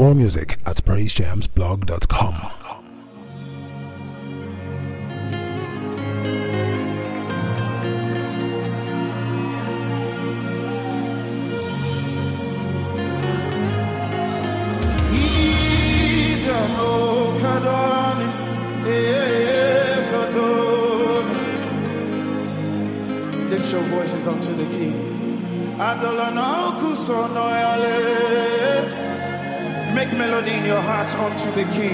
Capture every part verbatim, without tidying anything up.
More music at praise jams blog dot com. Lift your voices unto the King. Make melody in your heart unto the King.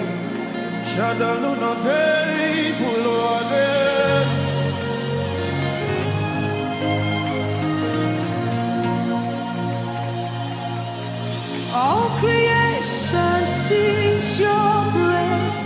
All creation sings your praise.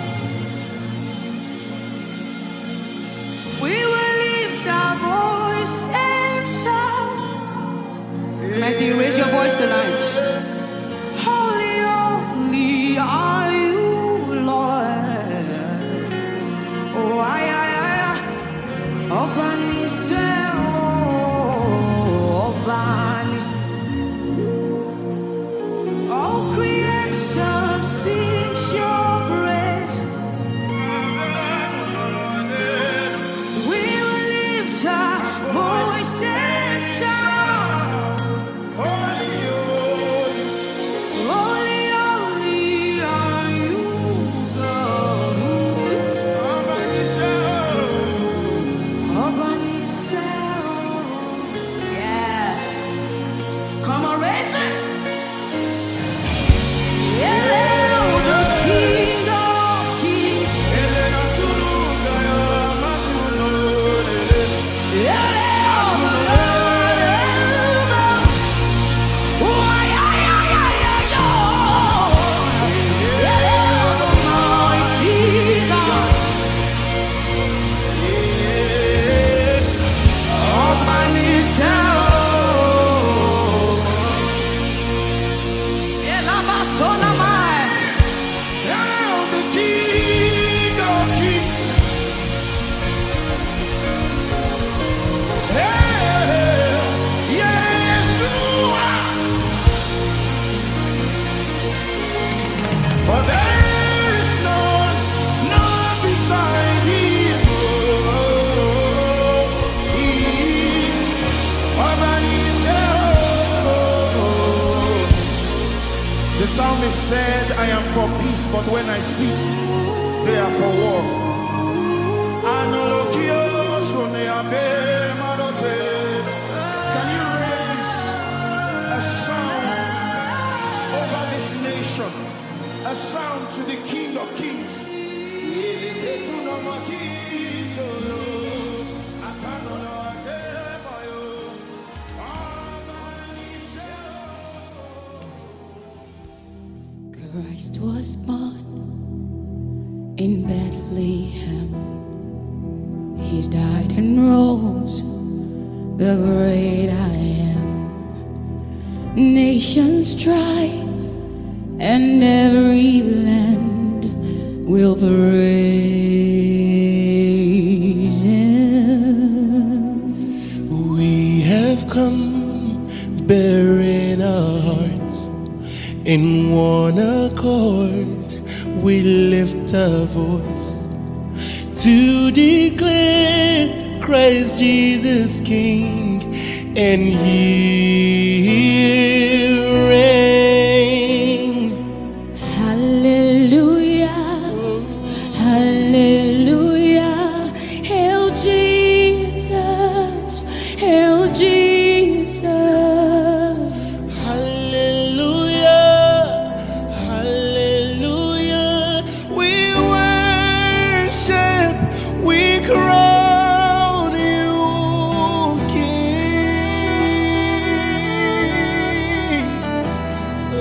We will lift our voice and shout. Can I see you raise your voice tonight? Holy, holy are you, Lord. Oh, ay, ay, ay. Obani se, oh, Obani. All creation sings your praise. We will lift our voice and shout. Holy, holy are you, God. Yes. Come on, raise it. For there is none, none beside him. He, the psalmist said, I am for peace, but when I speak, they are for war. Can you raise a sound over this nation? A sound to the King of Kings. Christ was born in Bethlehem. He died and rose, the great I am. Nations tried and every land will praise him. We have come bearing our hearts in one accord. We lift our voice to declare Christ Jesus King, and He reigns. Hallelujah, hallelujah, hail Jesus, hail Jesus. Hallelujah, hallelujah, we worship, we crown you King.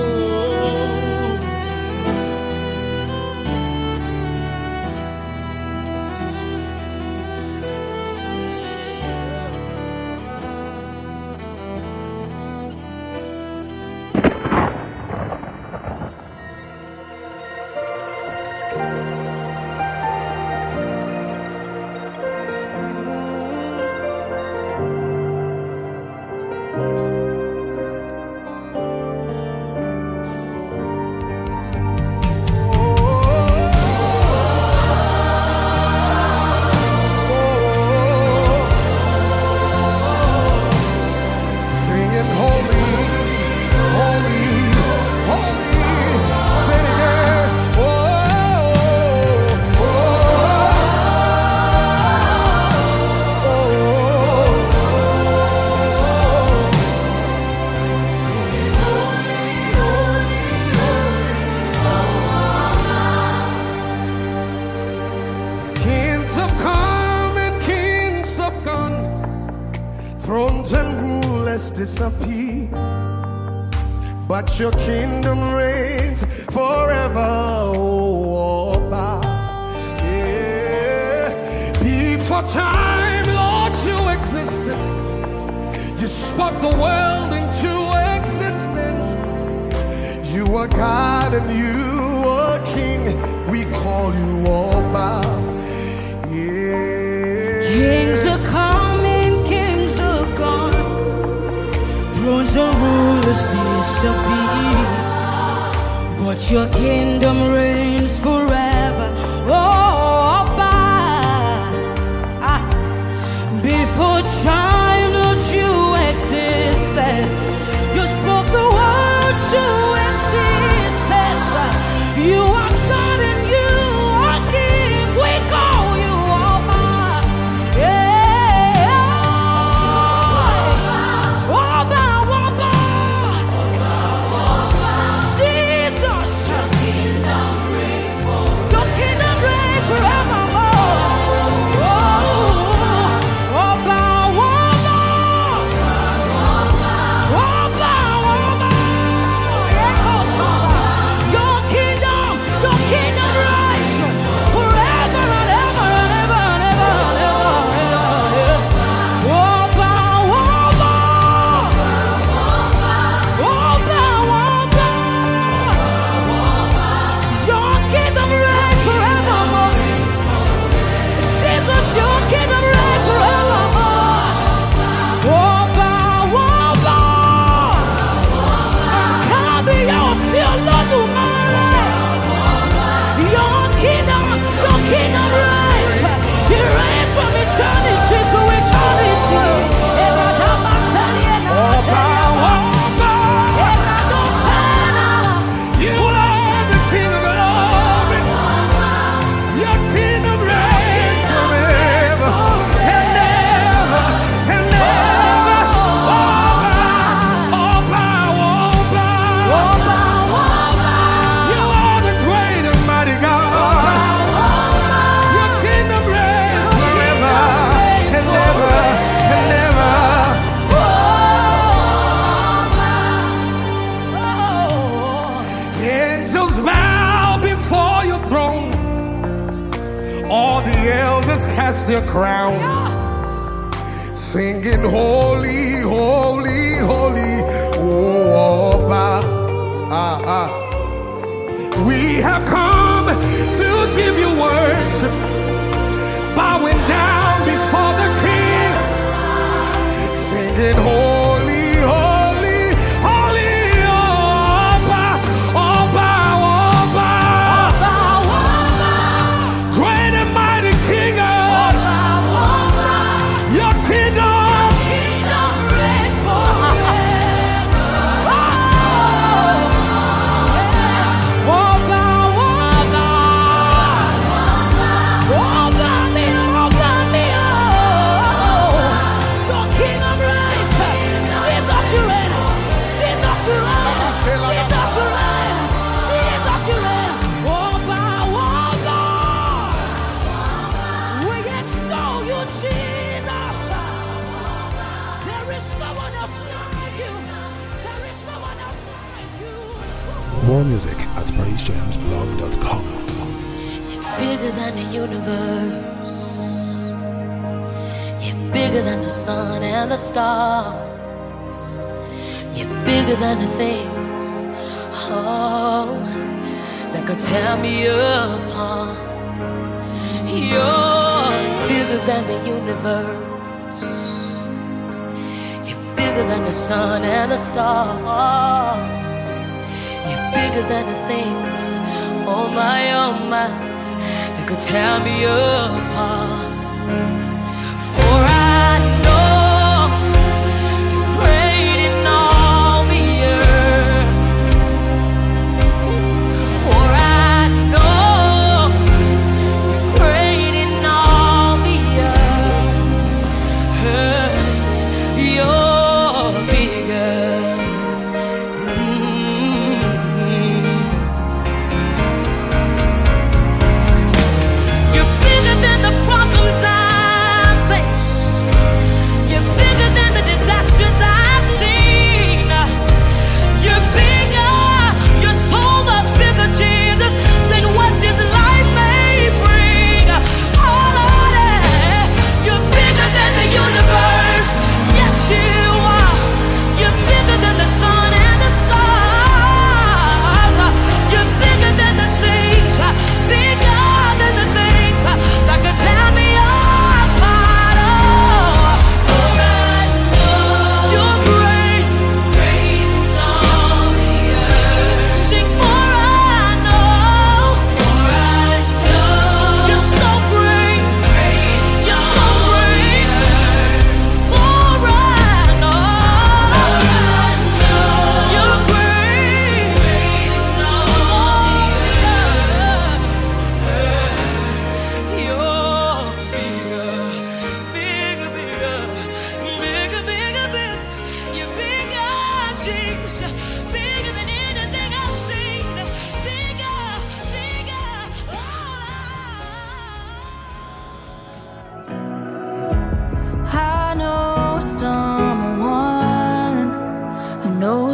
disappear, but your kingdom reigns forever. Oh, Oba. Yeah. Before time, Lord, you existed. You spoke the world into existence. You are God and you are King. We call you Oba. Yeah. Kings are coming, kings are gone. Thrones and rulers disappear, but your kingdom reigns forever. Oh, Oba. Ah. Before time, Lord, you existed. You spoke the word to existence. You are God and you are King. We call you Oba. Yeah. Oba, Oba. Jesus. Your kingdom reigns forevermore. Oh, Oba, Oba. Oba, Oba. Echoes Oba. Your kingdom, your kingdom reigns forever and ever and ever and ever and ever and ever. Oba, Oba. Oba, Oba. Your kingdom reigns forevermore. Jesus, your kingdom reigns forevermore. Oba, Oba. Kábíyèsí Olódùmarè. Your kingdom, your kingdom reigns. It reigns from eternity to eternity. Oba, Oba. You are the King of glory. Your kingdom reigns forever and ever and ever. Oba, Oba, Oba. You are the great and mighty God. Your kingdom reigns forever and ever and ever. Angels bow before your throne. All the elders cast their crown, singing holy, holy, holy. Oh, Oba. Ah, ah. We have come to give you worship, bowing down before the King, singing holy, holy, holy. Oba, Oba, Oba. Great and mighty King of your kingdom. Reigns forever. Oba, Oba. Oba mi, Oba mi, oh. Your kingdom reigns. Jesus, you reign. Jesus, you reign. Jesus, you reign. Jesus, you reign. Oba, Oba. We extol you, Jesus. There is no one else like you. There is no one else like you. More music at praise jams blog dot com. Bigger than the universe. You're bigger than the sun and the stars. You're bigger than the things, oh, that could tear me apart. You're bigger than the universe. You're bigger than the sun and the stars. You're bigger than the things, oh my, oh my, that could tear me apart. For I know you're great in all the earth. For I know you're great in all the earth. You're bigger. Mm. You're bigger than the problems I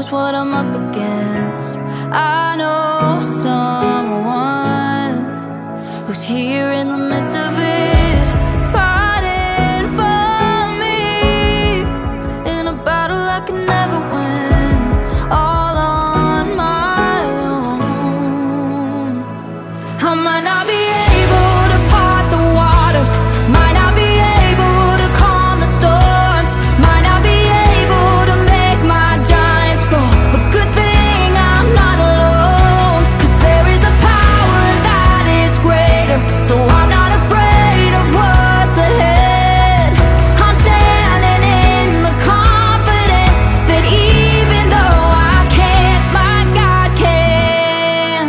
knows what I'm up against. I know someone who's here in the midst of it, fighting for me in a battle I can never win, all on my own. I might not be able to part the waters, might not be able to calm the storms, might not be able to make my giants fall, but good thing I'm not alone, 'cause there is a power that is greater, so I'm not afraid of what's ahead. I'm standing in the confidence that even though I can't, my God can.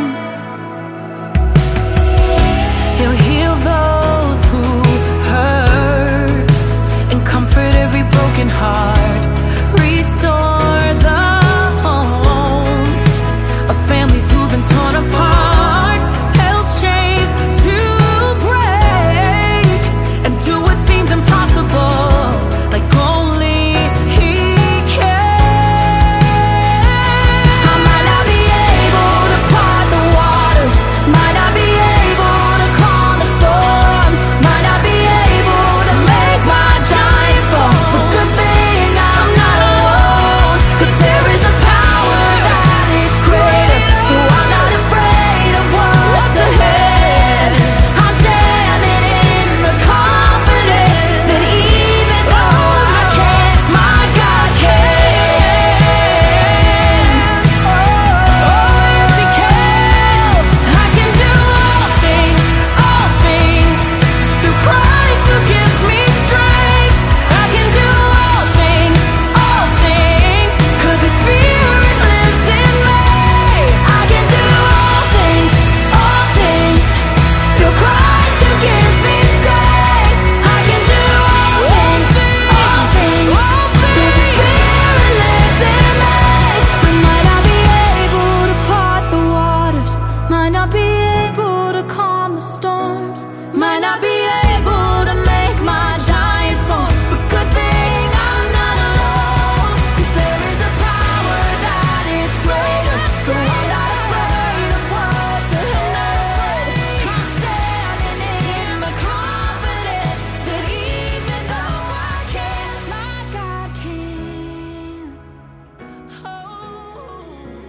He'll heal those who hurt and comfort every broken heart, restore the homes of families who've been torn apart, tell chains to break and do what seems impossible like only He can. I might not be able to part the waters, might not be able to calm the storms, might not be able to make my giants fall, but good thing I'm not alone, 'cause there is a power that is greater, so I'm not afraid of what's ahead. I'm standing in the confidence that even though I can't, my God can. Oh, yes He can. I can do all things, all things through Christ who gives me strength. I can do all things, all things, 'cause His Spirit lives in me. I can do all things, all things through Christ who gives me strength. I can do all things, all things, 'cause His Spirit lives in me. We might not be able to part the waters, might not be able to calm the storms, might not be able to make my giants fall, but good thing I'm not alone, 'cause there is a power that is greater, so I'm not afraid of what's ahead. I'm standing in the confidence that even though I can't, my God can. Oh.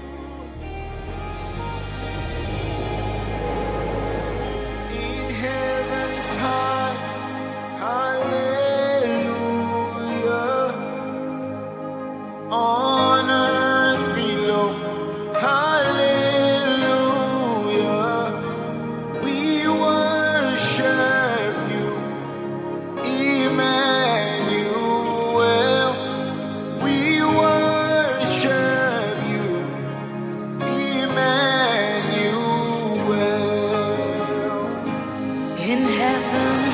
In heaven's high, hallelujah. On earth below, hallelujah. We worship you, Emmanuel. We worship you, Emmanuel. In heaven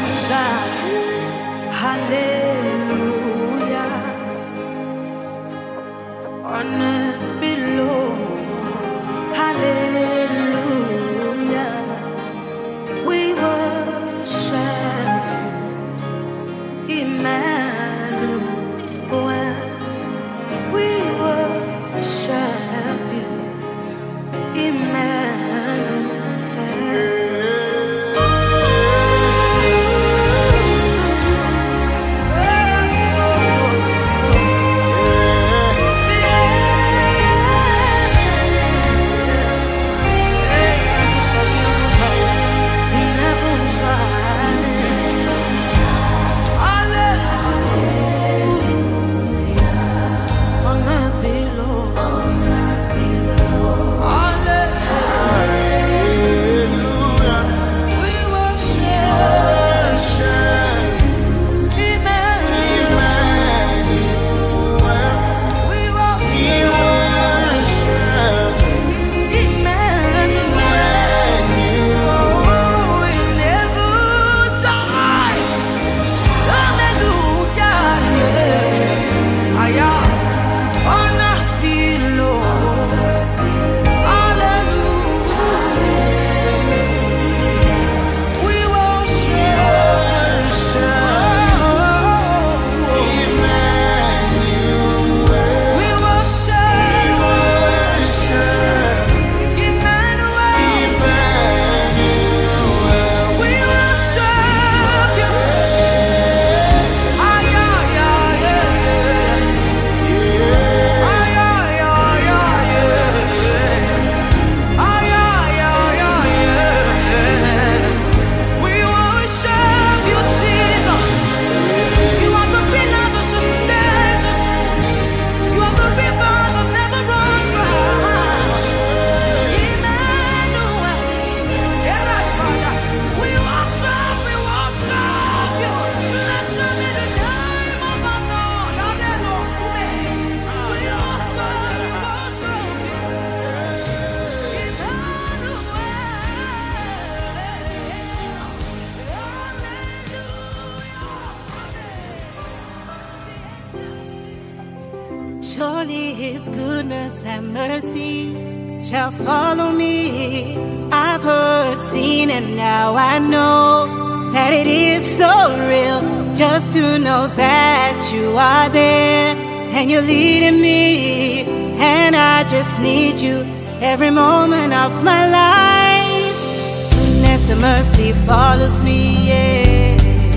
Surely his goodness and mercy shall follow me. I've heard, seen, and now I know that it is so real. Just to know that you are there and you're leading me, and I just need you every moment of my life. Goodness and mercy follows me, yeah.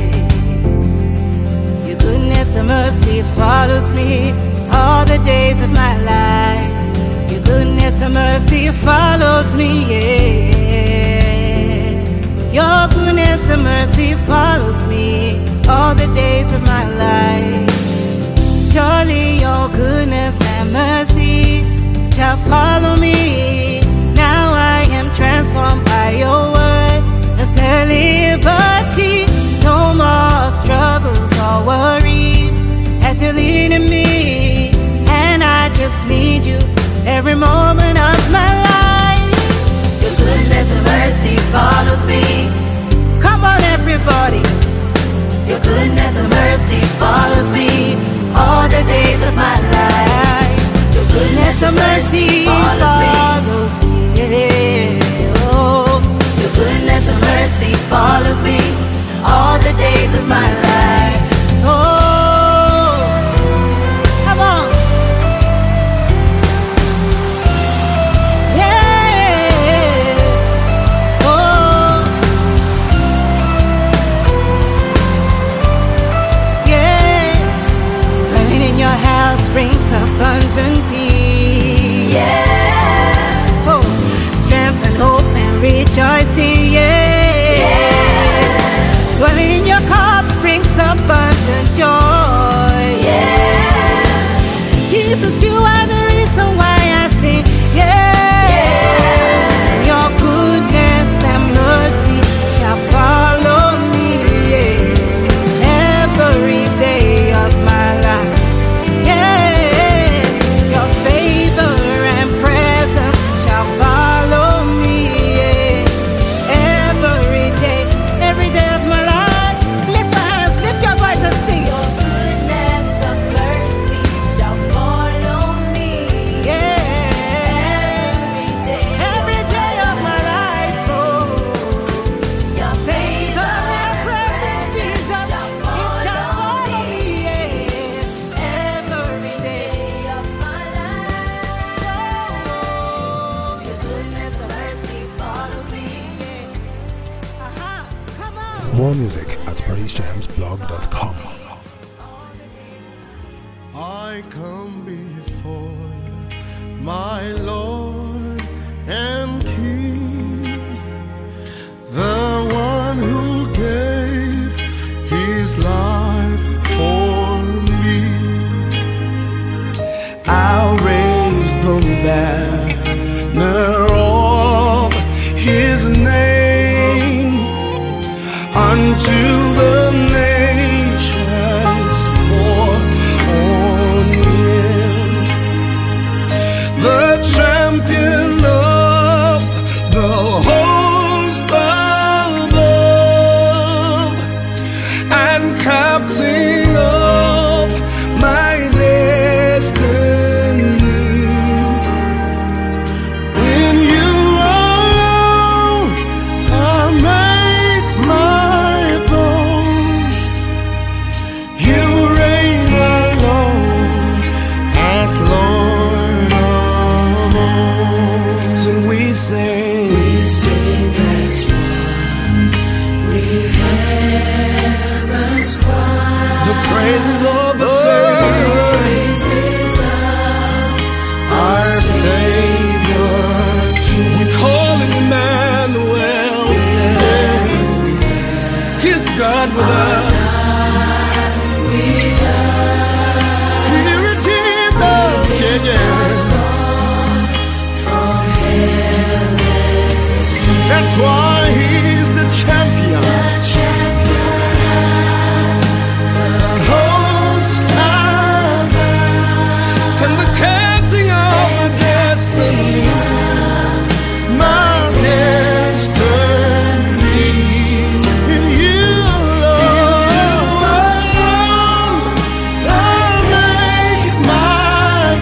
Your goodness and mercy follows me all the days of my life. Your goodness and mercy follows me, yeah. Your goodness and mercy follows me all the days of my life. Surely your goodness and mercy shall follow me. Now I am transformed by your word and set liberty. No more struggles or worries as you're leading me, and I just need you every moment of my life. Your goodness and mercy follows me. Come on, everybody. Your goodness and mercy follows me all the days of my life. Your goodness and mercy follows me. Yeah. Oh. Your goodness and mercy follows me all the days of my life. Oh, come on. Yeah. Oh, yeah. Dwelling in your house brings abundant peace. Yeah. Oh, strength and hope and rejoicing. Yeah. Yeah. Dwelling in your cup brings abundant joy. Yeah. Jesus, you are the reason why I sing. Yeah. Yeah. Your goodness and mercy shall follow me, yeah, every day of my life. Yeah. Your favor and presence shall follow me, yeah, every day, every day of my life. Lift your hands, lift your voice and sing. Your goodness and mercy shall follow me. Yeah. Every day. Every day of my life, oh. Your Favor favor and presence, Jesus, shall it shall follow follow me, yeah, every day. of my life. Your goodness and mercy follows me. Uh-huh. Come on. More music at praise jams blog dot com. I come before my Lord and King, the one who gave his life for me. I'll raise the banner of his name until the nations pour on him, the champion of the host above and captain of my destiny. In you alone I make my boast. You reign alone as Lord of all. So we sing, we sing as one with heaven's choir. The praises of the praises of our Savior King. We call him Emmanuel. He's God with us. He redeemed us. Yeah, yeah. That's why he's the champion. Hosanna, and the captain of the destiny. My destiny in you alone. I'll make my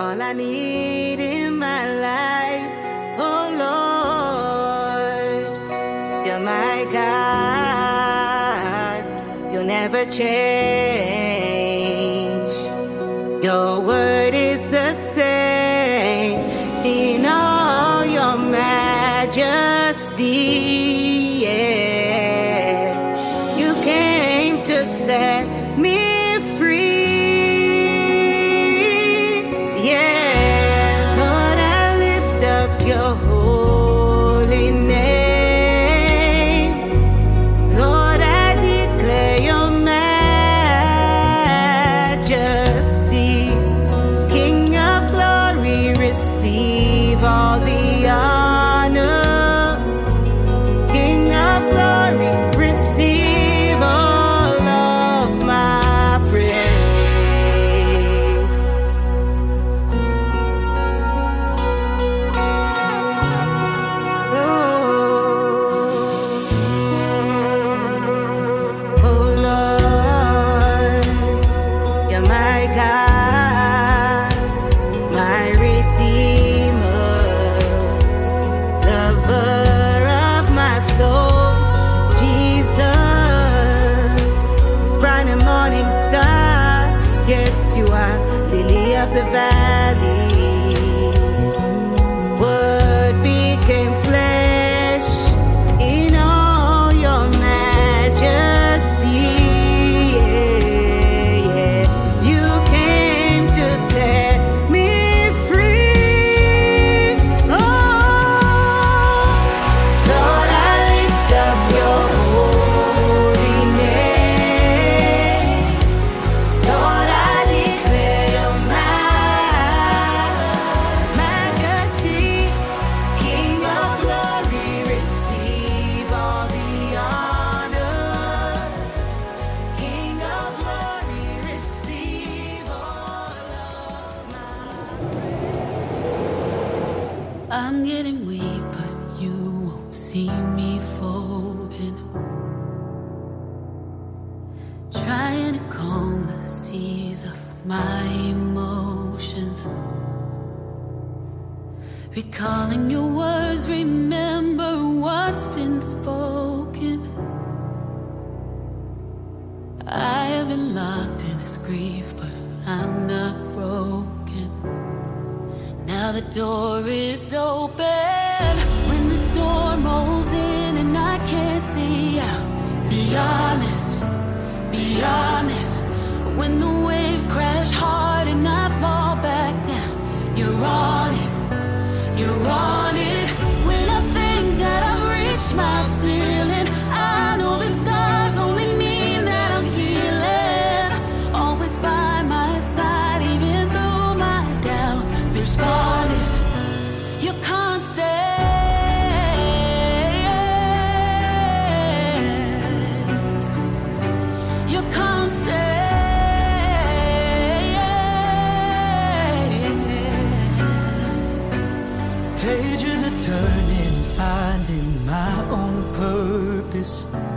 all I need in my life. Oh Lord, you're my God. You'll never change. Your word is the same in all your majesty. Yeah. You came to set me free. Yeah. Lord, I lift up your holy name. Lord, I declare your majesty. King of glory, receive all the honor. King of glory, receive all of my praise. Oh, oh Lord, you're my God, my Redeemer, lover of my soul, Jesus, bright and morning star. Yes, you are lily of the valley. Word became flesh in all your majesty. Yeah, yeah. You came to set me free. Oh, Lord, I lift up your holy name. Lord, I declare your majesty. King of glory, receive all the honor. King of glory, receive all of my. I'm getting weak, but you won't see me folding. Trying to calm the seas of my emotions. Recalling your words, remember what's been spoken. I have been locked in this grief, but I'm not broken. Now the door is open when the storm rolls in and I can't see out. Be honest, be honest. When the waves crash hard and I fall back down, you're on it, you're on it. When I think that I've reached my ceiling, I know the scars only mean that I'm healing. Always by my side, even through my doubts. Responding, you can't stay. You can't stay. Pages are turning, finding my own purpose.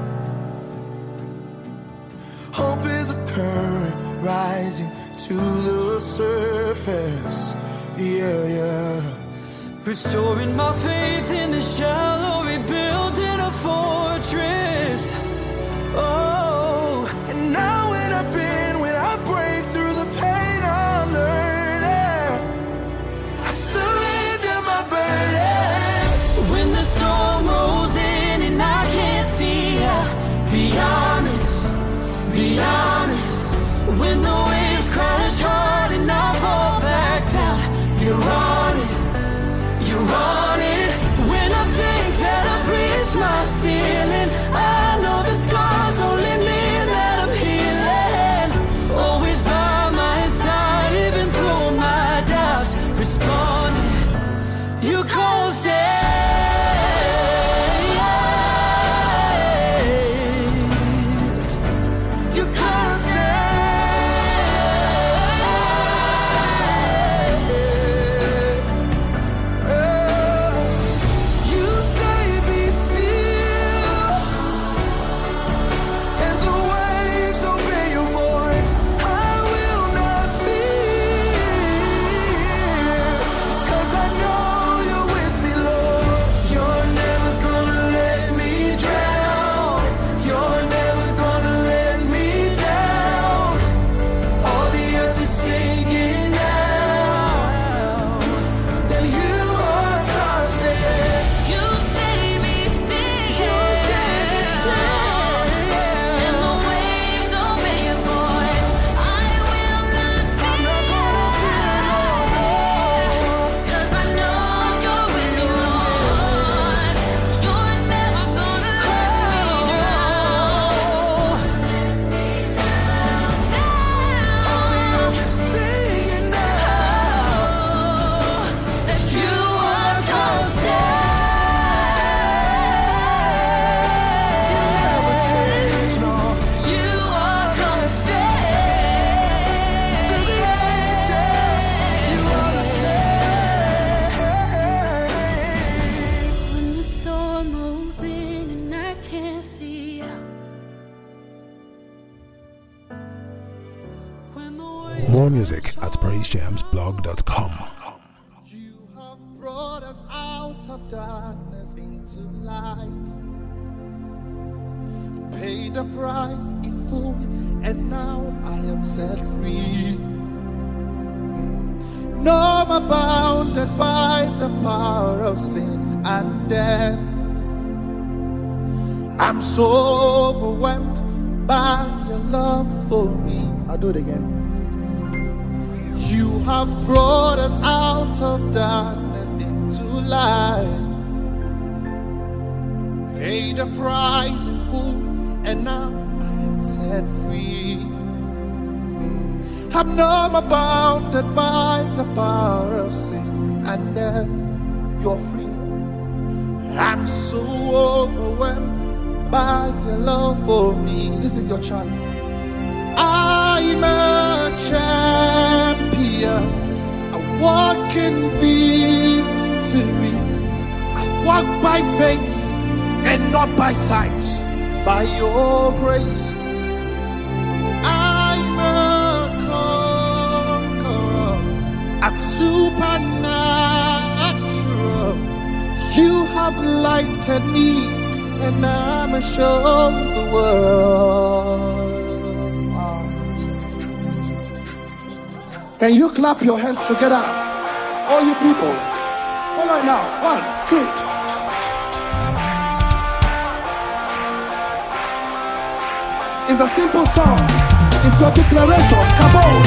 Hope is a current rising to the surface. Yeah, yeah. Restoring my faith in the shallow, rebuilding a fortress. Oh, and now when I've been, when I break through the pain I'm learning, I surrender my burden. When the storm rolls in and I can't see out, be honest, be honest. When the waves crash hard and I fall back down, you're on it, you're on it. When I think that I've More music at praise jams blog dot com. You have brought us out of darkness into light. Paid the price in full, and now I am set free. No more bounded by the power of sin and death. I'm so overwhelmed by your love for me. I'll do it again. You have brought us out of darkness into light. Paid the price in full, and now I am set free. I'm no more bounded by the power of sin and death. You're free. I'm so overwhelmed by your love for me. This is your chant. I'm a champion. I walk in victory. I walk by faith and not by sight. By your grace, I'm a conqueror. I'm supernatural. You have lighted me, and I'm a show of the world. Wow. Can you clap your hands together, all you people? Follow it now. One, two. It's a simple song. It's your declaration. Come on.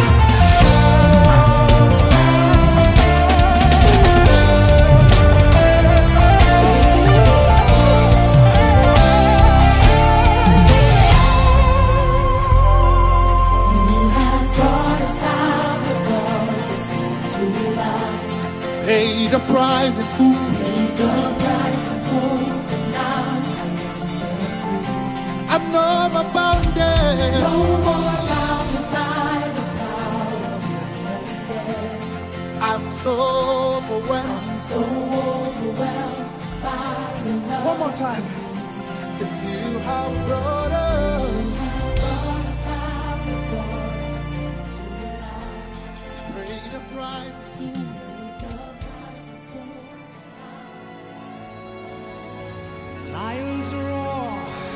You have brought us out of darkness into light. Pay the price in full. Paid the price in full, and now I am set free. I'm no more bounded. No more bounded by the power of sin and death. I'm so overwhelmed. I'm so overwhelmed by your love. One more time. Say you have brought us. Brought us out of darkness into light. Pay the price in full. Paid the price in full. Lions roar,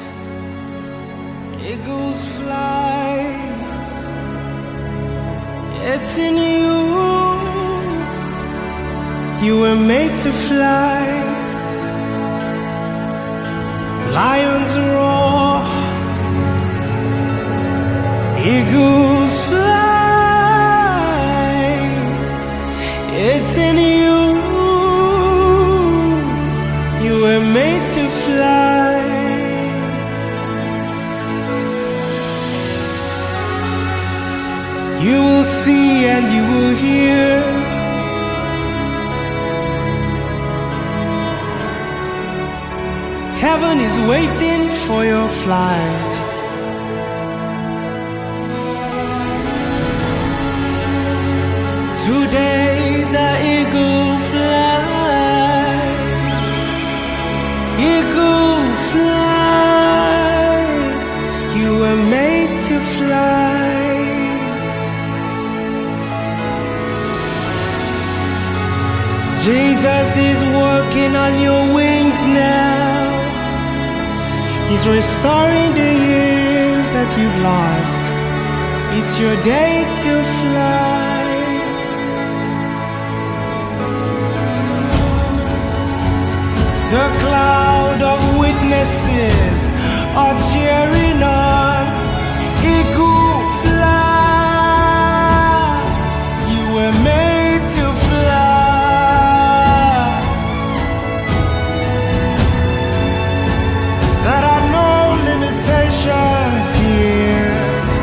eagles fly. It's in you. You were made to fly. Lions roar, eagles fly. It's in you. You were made to fly. You will see and you will hear. Heaven is waiting for your flight. Today the eagle flies. Eagle fly. You were made to fly. Jesus is working on your wings now. He's restoring the years that you've lost. It's your day to fly. The cloud of witnesses are cheering on. Eagle fly. You were made to fly. There are no limitations here.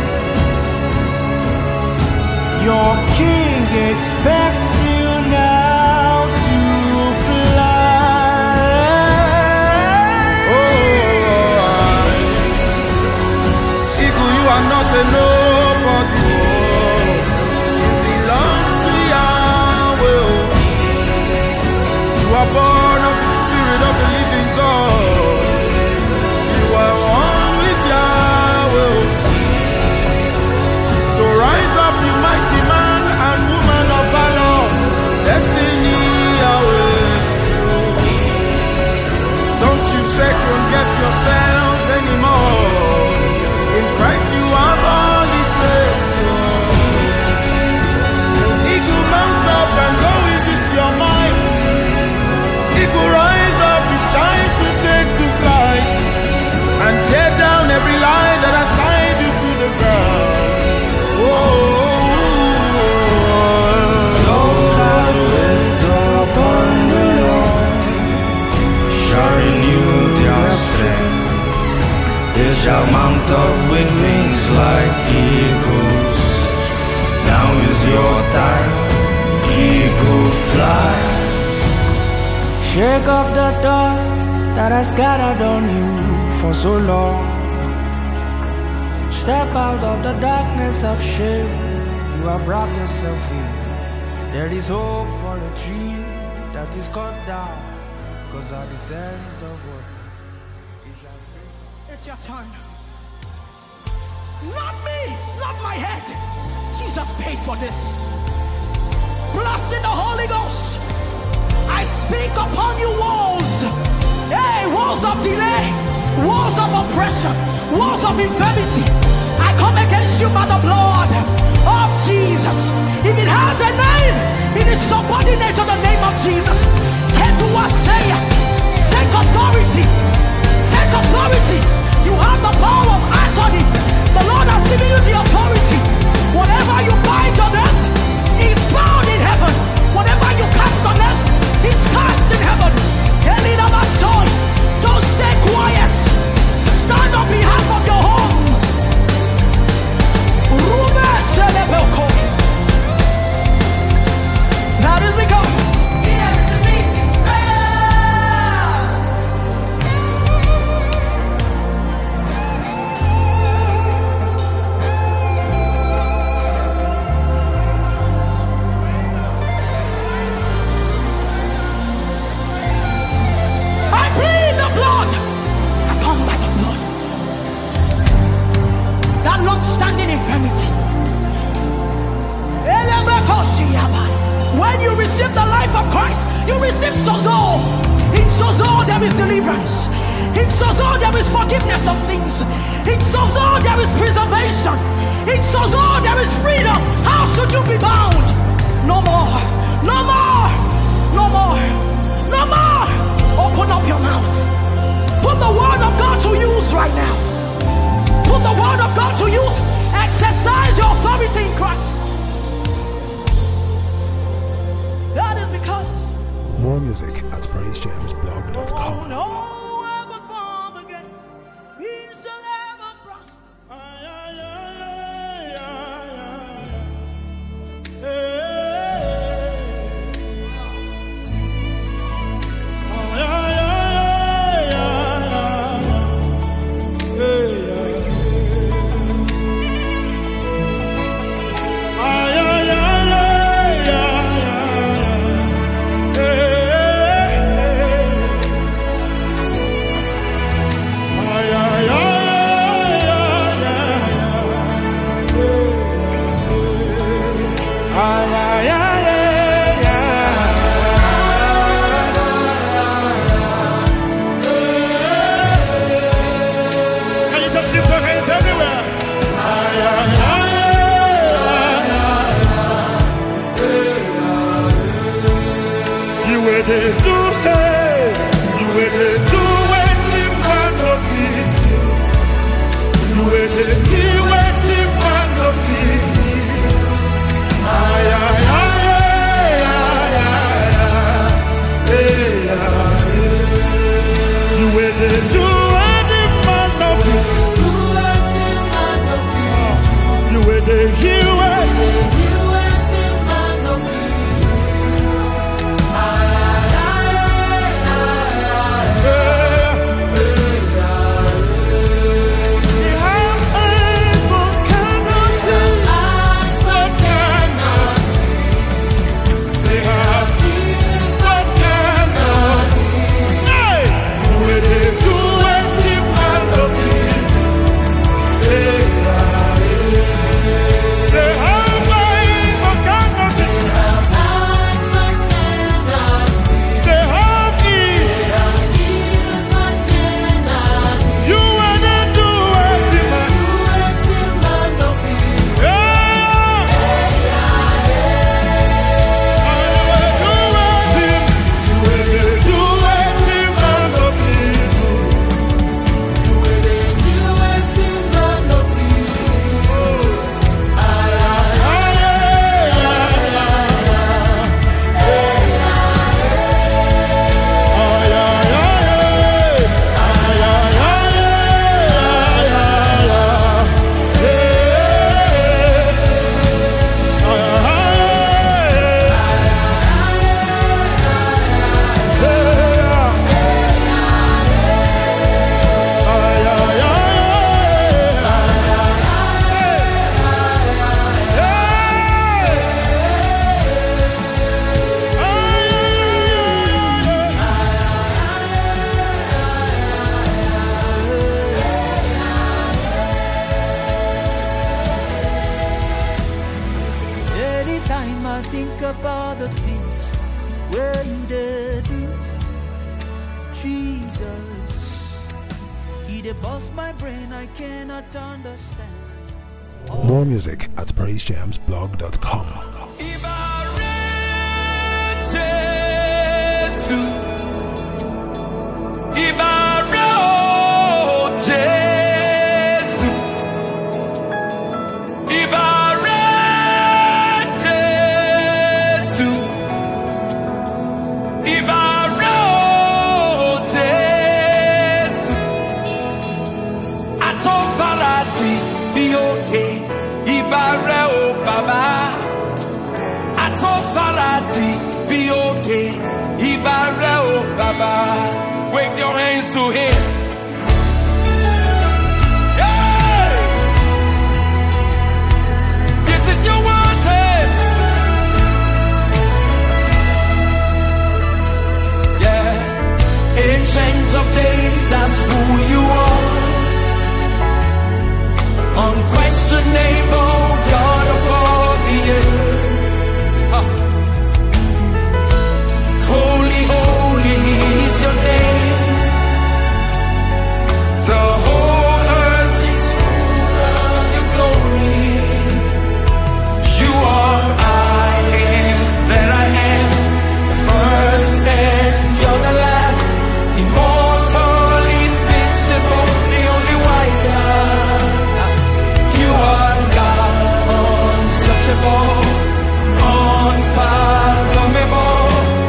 Your king expects you now to fly. Oh, Eagle, you are not a nobody. You belong to Yahweh. You are born of the Spirit of the living God. You are one with Yahweh. So rise up, you mighty man. shall mount up with wings like eagles. Now is your time, eagle fly. Shake off the dust that has gathered on you for so long. Step out of the darkness of shame you have wrapped yourself in. There is hope for the tree that is cut down, cause at the scent of water it shall spring. It's your turn. Not me, not my head. Jesus paid for this. Blessed in the Holy Ghost, I speak upon you walls. Hey, walls of delay, walls of oppression, walls of infirmity. I come against you by the blood of Jesus. If it has a name, it is subordinate to the name of Jesus. Say, take authority. Take authority. You have the power of attorney. The Lord has given you the authority. Whatever you bind on earth is bound in heaven. Whatever you cast on earth is cast in heaven. Elina Masoy, don't stay quiet. Stand on behalf of your home. That is because when you receive the life of Christ, you receive sozo. In sozo there is deliverance. In sozo there is forgiveness of sins. In sozo there is preservation. In sozo there is freedom. How should you be bound? No more. No more. No more. No more. Open up your mouth. Put the word of God to use right now. Put the word of God to use. Exercise your authority in Christ. That is because more music at praise jams blog dot com. You Jesus. He dey bust my brain, I cannot understand. More music at praise jams blog dot com. Jesu, Ibare o Jesu, Ibare Jesu, Ibare o Jesu, Atofarati bi oke, Ibare o Baba, Atofarati bi oke. Ibare o Baba, wave your hands to him. Hey! This is your worship. Yeah. Ancient of days, that's who you are. Unquestionable God of all the earth. Huh. Holy, holy is your name. The whole earth is full of your glory. You are I am that I am, the first and you're the last. Immortal, invincible, the only wise God. You are God, unsearchable, unfathomable.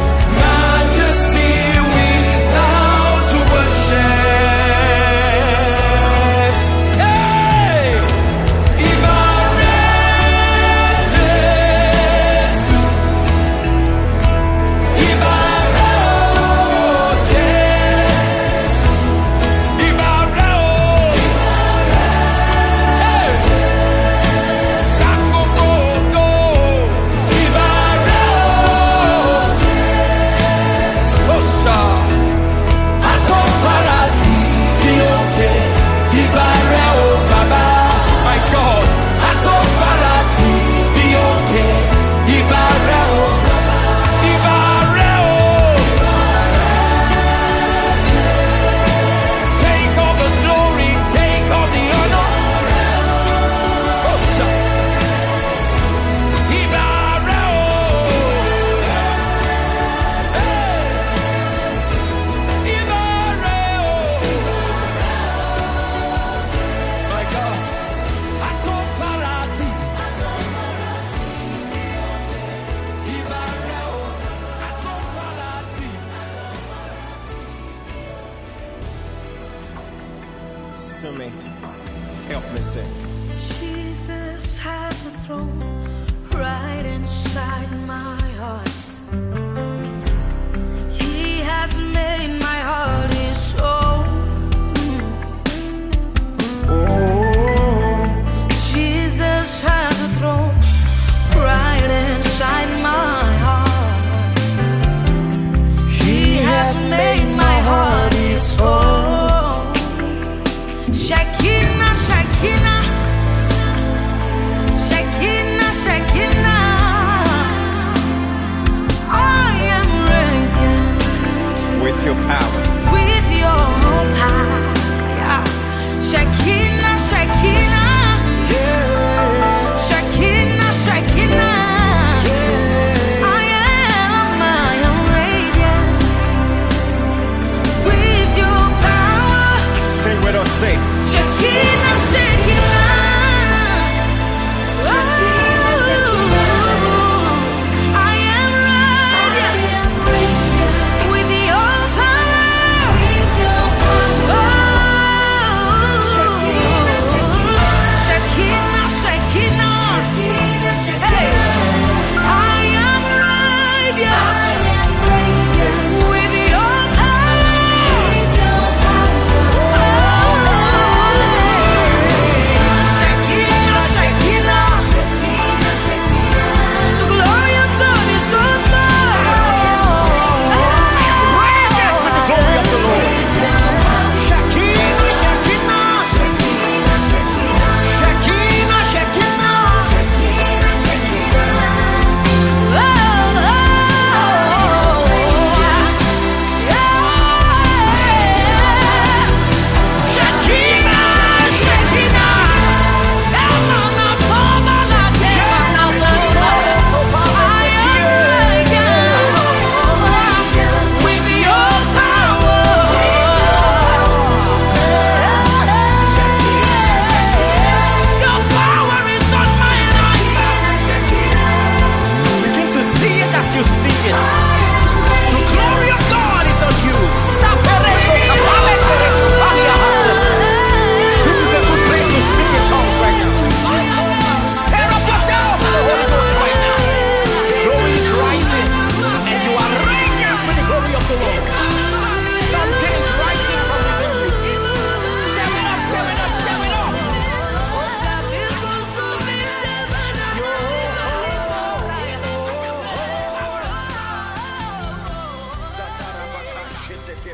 Sumi, help me sing. Jesus has a throne right inside my heart. He has made my heart his own. Oh, Jesus has a throne right inside my heart. He has made my heart his own. Shekinah, Shekinah, Shekinah, Shekinah,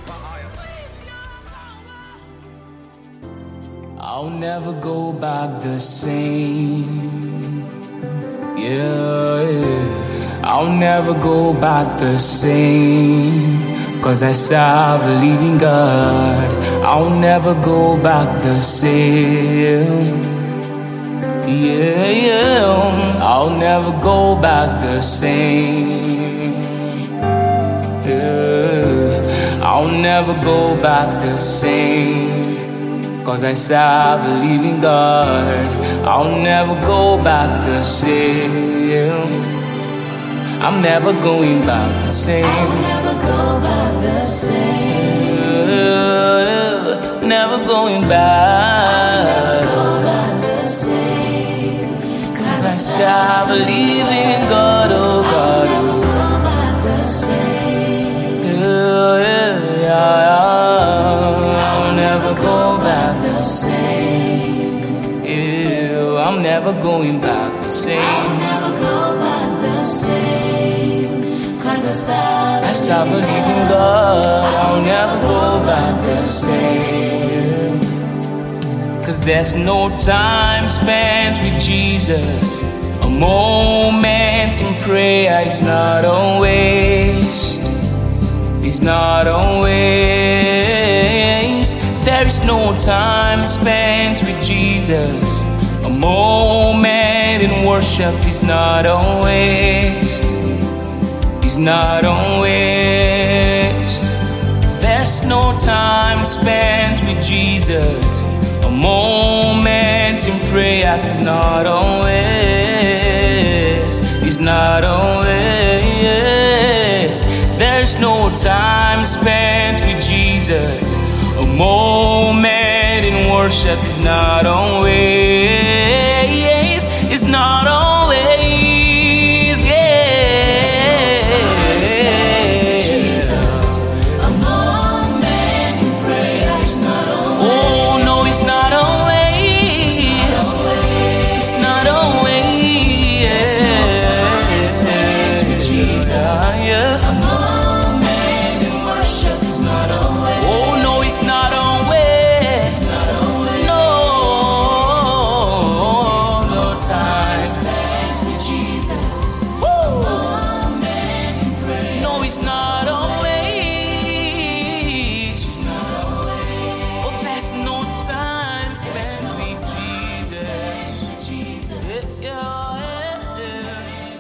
I'll never go back the same. Yeah, yeah. I'll never go back the same. Cause I serve a living God. I'll never go back the same. Yeah, yeah. I'll never go back the same. Yeah. I'll never go back the same. Cause I serve a living God. I'll never go back the same. I'm never going back the same. I'll never go back the same. Uh, never going back. I'll never go back the same. Cause I serve a living God, oh God. I'll never go back the same. Yeah, yeah, yeah. I'll never go back the same. Yeah, I'm never going back the same. I'll never go back the same. Cause I serve, I serve a living God. I'll never go back the same. Cause there's no time spent with Jesus. A moment in prayer is not a waste. It's not a waste. There is no time spent with Jesus. A moment in worship is not a waste. It's not a waste. There's no time spent with Jesus. A moment in prayers is not a waste. It's not a waste. There's no time spent with Jesus. A moment in worship is not a waste. It's not a waste. Yeah. Jesus. A moment in prayer is not a waste. Oh no, it's not a waste. It's not a waste. There's no time spent with Jesus. Yeah. A moment in worship is not a waste. Oh no, it's not a waste. No, no time spent with Jesus. A moment in prayer. No, it's not a waste. It's not a waste. Oh, there's no time spent with Jesus. Yeah,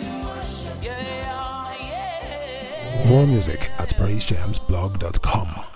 yeah, yeah, yeah. More music at praise jams blog dot com.